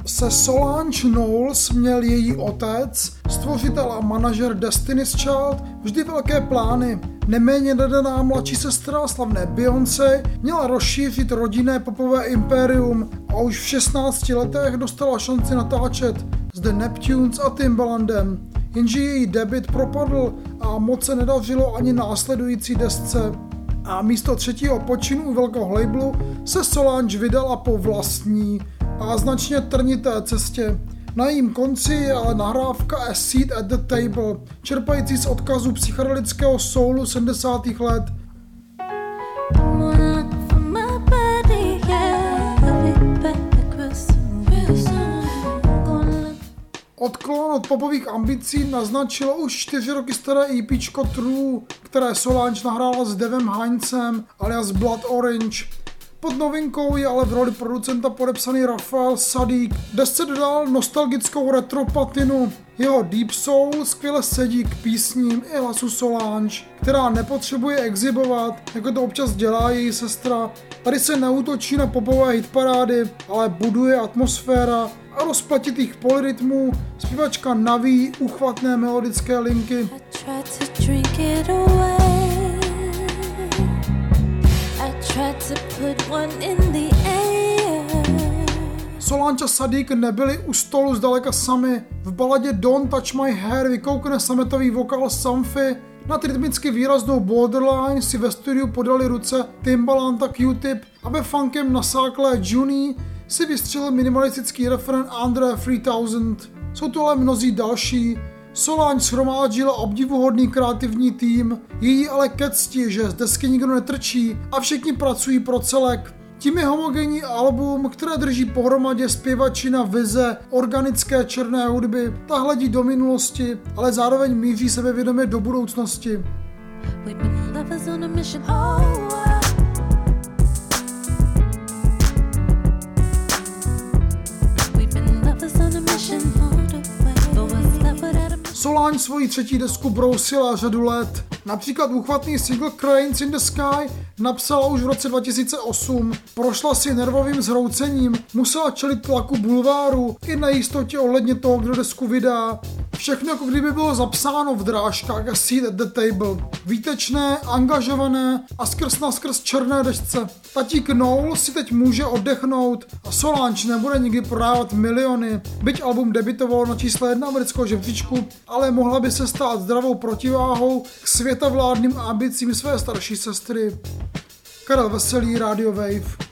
se Solange Knowles měl její otec, stvořitel a manažer Destiny's Child, vždy velké plány. Neméně nadaná mladší sestra slavné Beyoncé měla rozšířit rodinné popové impérium a už v 16 letech dostala šanci natáčet s The Neptunes a Timbalandem. Jenže její debut propadl a moc se nedařilo ani následující desce. A místo třetího počinu u velkého labelu se Solange vydala po vlastní a značně trnité cestě. Na jejím konci je ale nahrávka A Seat at the Table, čerpající z odkazu psychedelického soulu 70. let. Odklon od popových ambicí naznačilo už 4 roky staré EPčko True, které Solange nahrála s Davem Heinzem alias Blood Orange. Pod novinkou je ale v roli producenta podepsaný Raphael Saadiq. Desce dodal nostalgickou retro patinu. Jeho Deep Soul skvěle sedí k písním i hlasu Solange, která nepotřebuje exhibovat, jako to občas dělá její sestra. Tady se neútočí na popové hitparády, ale buduje atmosféra a rozplatitých polyrytmů, zpěvačka naví uchvatné melodické linky. Solange a Saadiq nebyli u stolu zdaleka sami. V baladě Don't Touch My Hair vykoukne sametový vokál Samphy. Nad rytmicky výraznou Borderline si ve studiu podali ruce Timbaland a Q-Tip a ve funkem nasáklé Junie si vystřelil minimalistický refrén Andre 3000. Jsou to ale mnozí další. Solange shromáždila obdivuhodný kreativní tým, její ale ke cti, že z desky nikdo netrčí a všichni pracují pro celek. Tím je homogenní album, které drží pohromadě zpěvačina vize organické černé hudby. Ta hledí do minulosti, ale zároveň míří sebevědomě do budoucnosti. Solange svoji třetí desku brousila řadu let. Například úchvatný single Cranes in the Sky napsala už v roce 2008. Prošla si nervovým zhroucením, musela čelit tlaku bulváru i nejistotě ohledně toho, kdo desku vydá. Všechno jako kdyby bylo zapsáno v drážkách A Seat at the Table. Výtečné, angažované a skrz na skrz černé desce. Tatík Knowles si teď může oddechnout a Solange nebude nikdy prodávat miliony. Byť album debutovalo na čísle 1 amerického žebříčku, ale mohla by se stát zdravou protiváhou k světovládným ambicím své starší sestry. Karel Veselý, Radio Wave.